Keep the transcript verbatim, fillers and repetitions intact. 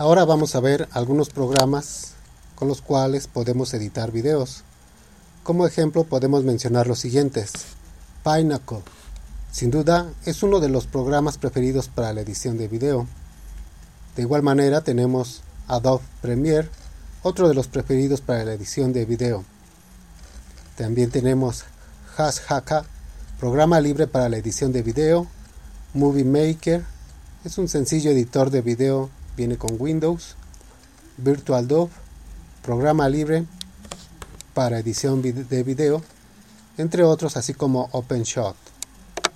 Ahora vamos a ver algunos programas con los cuales podemos editar videos. Como ejemplo podemos mencionar los siguientes. Pinnacle, sin duda, es uno de los programas preferidos para la edición de video. De igual manera tenemos Adobe Premiere, otro de los preferidos para la edición de video. También tenemos Hashaka, programa libre para la edición de video. Movie Maker, es un sencillo editor de video, viene con Windows. VirtualDub, programa libre para edición de video, entre otros, así como OpenShot.